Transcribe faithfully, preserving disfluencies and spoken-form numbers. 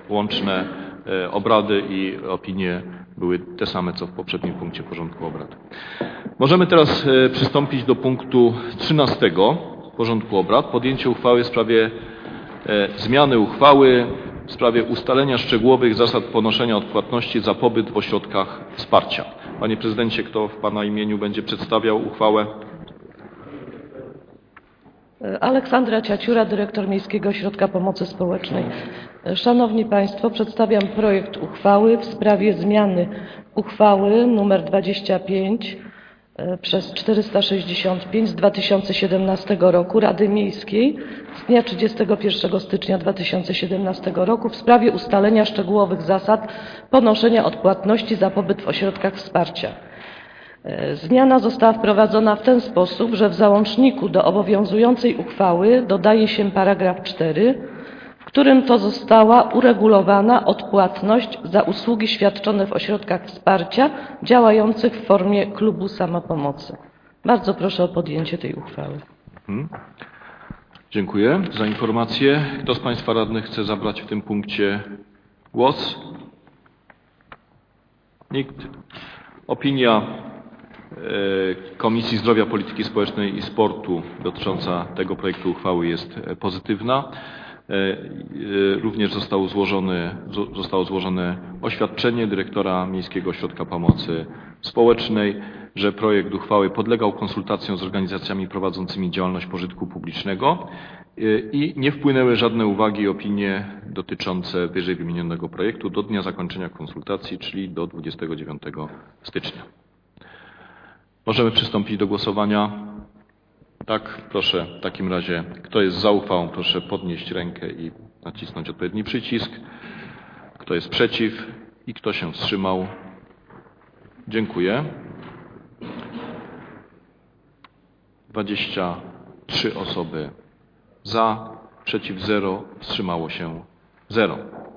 łączne obrady i opinie były te same, co w poprzednim punkcie porządku obrad. Możemy teraz przystąpić do punktu trzynastego porządku obrad. Podjęcie uchwały w sprawie zmiany uchwały w sprawie ustalenia szczegółowych zasad ponoszenia odpłatności za pobyt w ośrodkach wsparcia. Panie prezydencie, kto w pana imieniu będzie przedstawiał uchwałę? Aleksandra Ciaciura, dyrektor Miejskiego Ośrodka Pomocy Społecznej. Szanowni Państwo, przedstawiam projekt uchwały w sprawie zmiany uchwały nr dwadzieścia pięć przez czterysta sześćdziesiąt pięć z dwa tysiące siedemnastego roku Rady Miejskiej z dnia trzydziestego pierwszego stycznia dwa tysiące siedemnastego roku w sprawie ustalenia szczegółowych zasad ponoszenia odpłatności za pobyt w ośrodkach wsparcia. Zmiana została wprowadzona w ten sposób, że w załączniku do obowiązującej uchwały dodaje się paragraf cztery, w którym to została uregulowana odpłatność za usługi świadczone w ośrodkach wsparcia działających w formie klubu samopomocy. Bardzo proszę o podjęcie tej uchwały. Hmm. Dziękuję za informację. Kto z Państwa radnych chce zabrać w tym punkcie głos? Nikt. Opinia Komisji Zdrowia, Polityki Społecznej i Sportu dotycząca tego projektu uchwały jest pozytywna. Również zostało złożone, zostało złożone oświadczenie dyrektora Miejskiego Ośrodka Pomocy Społecznej, że projekt uchwały podlegał konsultacjom z organizacjami prowadzącymi działalność pożytku publicznego i nie wpłynęły żadne uwagi i opinie dotyczące wyżej wymienionego projektu do dnia zakończenia konsultacji, czyli do dwudziestego dziewiątego stycznia. Możemy przystąpić do głosowania. Tak, proszę. W takim razie, kto jest za uchwałą, proszę podnieść rękę i nacisnąć odpowiedni przycisk. Kto jest przeciw i kto się wstrzymał? Dziękuję. dwadzieścia trzy osoby za, przeciw zero, wstrzymało się zero.